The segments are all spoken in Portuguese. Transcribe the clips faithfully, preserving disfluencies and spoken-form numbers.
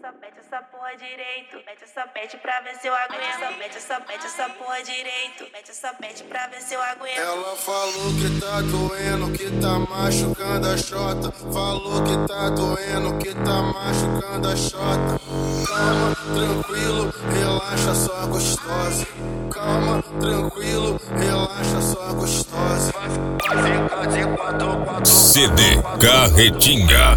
essa, mete essa porra direito. Mete essa pete pra ver se eu aguento. Mete essa, mete essa porra direito. Mete essa pete pra ver se eu aguento. Ela falou que tá doendo, que tá machucando a xota. Falou que tá doendo, que tá machucando a xota. Calma, tranquilo, relaxa, só gostosa. Calma, tranquilo, relaxa, só gostosa. C D Carretinha,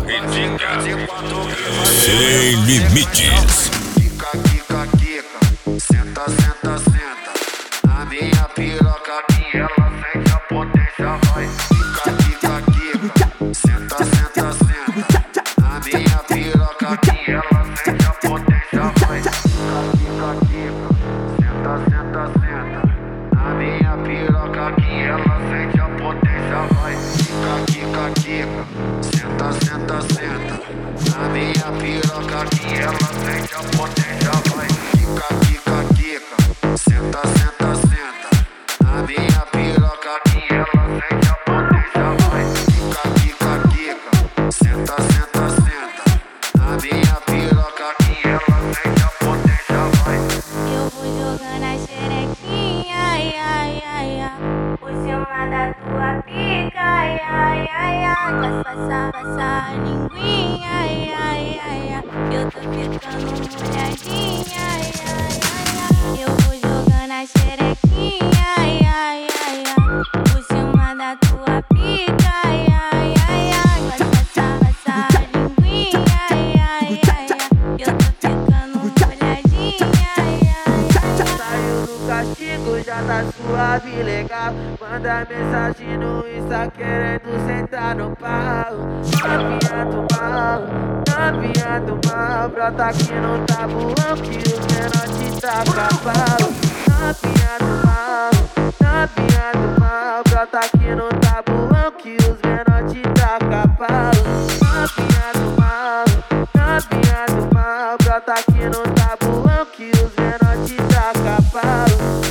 sem limites. Quica, quica, quica, senta, senta, senta. Na minha piroca que ela sente a potência, vai. Quica, quica, quica, senta, senta, senta. Na minha piroca que ela sente a potência, vai. Quica, quica, senta, senta, senta. Na minha piroca que ela sente a potência, vai. Quica, quica, quica, senta, senta, senta. Na minha piroca que ela sente a potência, vai. Quica, quica, quica, senta, senta, senta. Na minha piroca que ela sente a potência, vai. Quica, quica, quica, senta, senta, senta. Na minha piroca que ela sente a potência, vai. Eu vou jogando a xerequinha, ai, ai, ai, ai, por cima da tua pica, ai, ai, ai, ai, vai passar, passar a linguinha, ai, ai, ai, ai, eu tô ficando molhadinha, ai, ai, ai, ai, eu vou jogando a xerequinha, ai, ai, ai, ai, por cima da tua pica, ai, ai, ai, ai, vai passar, passar a linguinha, ai, ai, ai, ai, eu tô ficando molhadinha, ai, ai, ai. Saiu do castigo, já tá suave, legal. Manda mensagem no Insta querendo sentar no pau. Novinha do mal, novinha do mal, brota aqui no tabuão que os menores tá cavalo. Novinha do mal, novinha do mal, brota aqui no tabuão que os menores tá cavalo. Novinha do mal, novinha do mal, brota aqui no tabuão que os menores tá cavalo.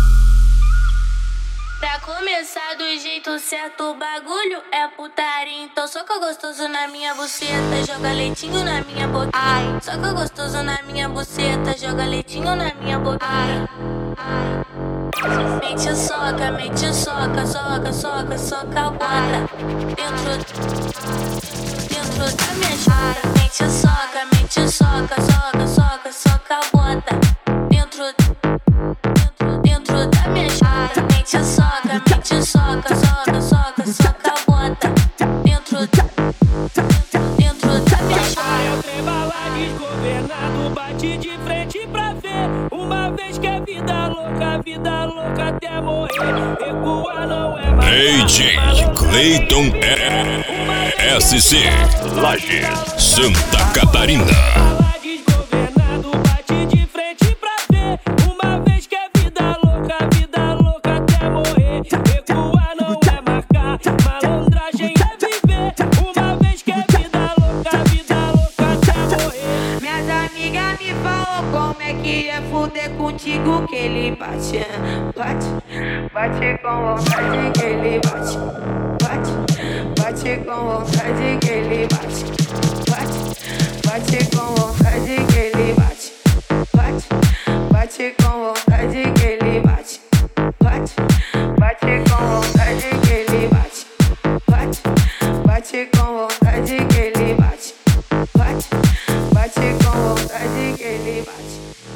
Pra começar do jeito certo, o bagulho é putaria. Então soca gostoso na minha buceta, joga leitinho na minha boquinha. Ai, soca gostoso na minha buceta, joga leitinho na minha boquinha. Ai, ai. Mente soca, mente soca, soca, soca, soca, bota dentro, dentro da minha chata. Mente soca, mente soca, soca, soca, soca, bota dentro, dentro, dentro da minha chata. Mente soca, mente soca, soca, soca, soca, bota dentro, dentro, dentro da minha chata. Eu trem bala desgovernado, bate de frente pra ver. Uma vez que é vida louca, vida louca até morrer. Recua não é mais. D J Clayton S C Lages, Santa Catarina. Bala desgovernado, bate de frente pra ver. Uma vez que é vida louca, vida louca até morrer. Recua não é marcar, malandragem é viver. Uma vez que é vida louca, vida louca até morrer. Minhas amigas me falam como é que é fuder contigo, que ele bate, bate, bate com vontade que ele bate, bate, bate com vontade que ele bate, bate, bate com vontade que ele bate, bate, bate com vontade que ele bate, bate, bate com vontade que ele bate, bate, bate com vontade que ele bate, bate, bate com vontade que ele bate.